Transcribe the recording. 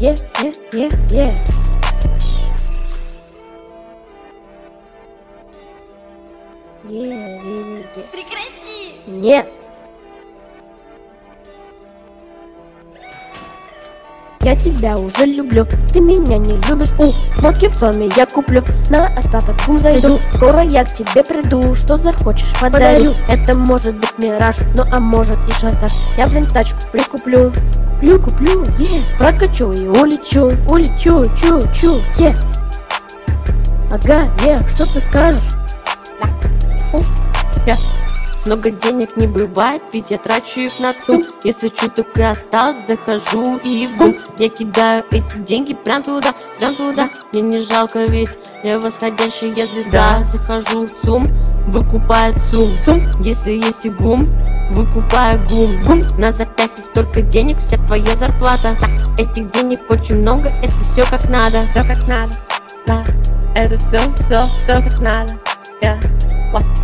yeah, yeah, yeah, yeah. Прекрати! Нет. Я тебя уже люблю, ты меня не любишь. Шмотки в СОМе я куплю, на остаток гум зайду. Скоро я к тебе приду, что захочешь подарю. Это может быть мираж, ну а может и шантаж. Я, блин, тачку прикуплю. Куплю, прокачу и улечу, чу, Ага, что ты скажешь? Много денег не бывает, ведь я трачу их на ЦУМ. Если чуток и осталось, захожу и в бум. Я кидаю эти деньги прям туда. Мне не жалко, ведь я восходящая звезда. Захожу в ЦУМ, выкупаю ЦУМ. Если есть и гум, выкупаю гум. На запястье столько денег, вся твоя зарплата. Этих денег очень много, это все как надо. Да, это все как надо.